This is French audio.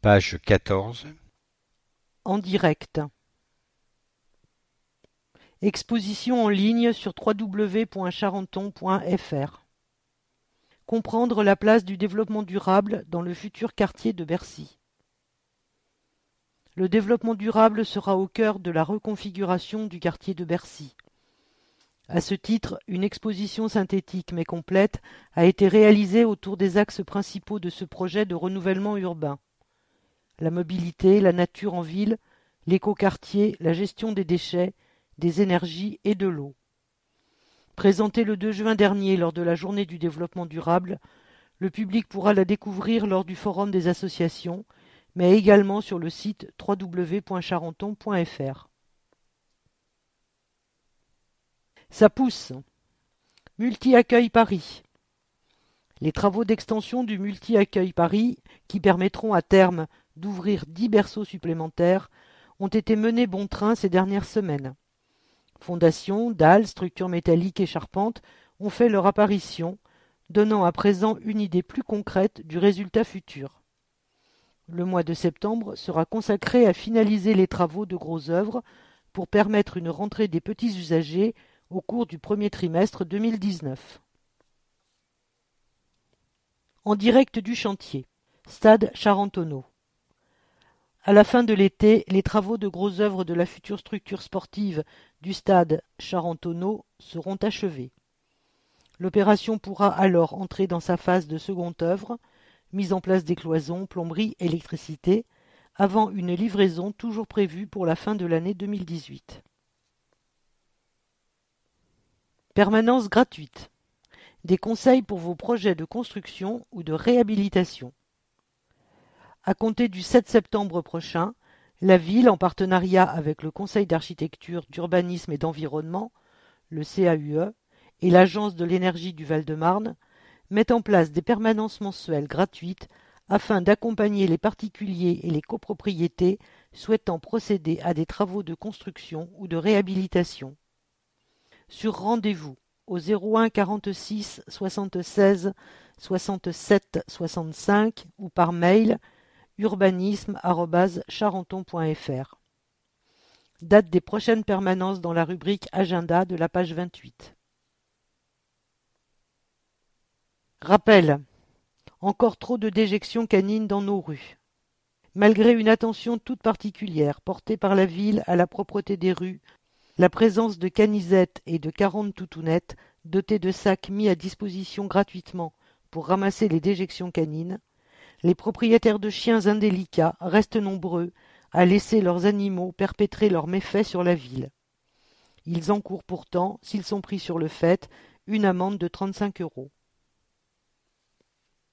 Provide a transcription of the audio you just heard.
Page 14. En direct. Exposition en ligne sur www.charenton.fr. Comprendre la place du développement durable dans le futur quartier de Bercy. Le développement durable sera au cœur de la reconfiguration du quartier de Bercy. À ce titre, une exposition synthétique mais complète a été réalisée autour des axes principaux de ce projet de renouvellement urbain. La mobilité, la nature en ville, l'écoquartier, la gestion des déchets, des énergies et de l'eau. Présentée le 2 juin dernier lors de la Journée du développement durable, le public pourra la découvrir lors du Forum des associations, mais également sur le site www.charenton.fr. Ça pousse. Multi-accueil Paris. Les travaux d'extension du Multi-accueil Paris, qui permettront à terme d'ouvrir 10 berceaux supplémentaires, ont été menés bon train ces dernières semaines. Fondations, dalles, structures métalliques et charpentes ont fait leur apparition, donnant à présent une idée plus concrète du résultat futur. Le mois de septembre sera consacré à finaliser les travaux de gros œuvres pour permettre une rentrée des petits usagers au cours du premier trimestre 2019. En direct du chantier, Stade Charentonneau. À la fin de l'été, les travaux de gros œuvres de la future structure sportive du stade Charentonneau seront achevés. L'opération pourra alors entrer dans sa phase de seconde œuvre, mise en place des cloisons, plomberie, électricité, avant une livraison toujours prévue pour la fin de l'année 2018. Permanence gratuite. Des conseils pour vos projets de construction ou de réhabilitation. À compter du 7 septembre prochain, la ville, en partenariat avec le Conseil d'architecture, d'urbanisme et d'environnement, le CAUE, et l'Agence de l'énergie du Val-de-Marne, met en place des permanences mensuelles gratuites afin d'accompagner les particuliers et les copropriétés souhaitant procéder à des travaux de construction ou de réhabilitation. Sur rendez-vous au 01 46 76 67 65 ou par mail urbanisme@charenton.fr. Date des prochaines permanences dans la rubrique Agenda de la page 28. Rappel. Encore trop de déjections canines dans nos rues. Malgré une attention toute particulière portée par la ville à la propreté des rues, la présence de canisettes et de 40 toutounettes dotées de sacs mis à disposition gratuitement pour ramasser les déjections canines, les propriétaires de chiens indélicats restent nombreux à laisser leurs animaux perpétrer leurs méfaits sur la ville. Ils encourent pourtant, s'ils sont pris sur le fait, une amende de 35 €.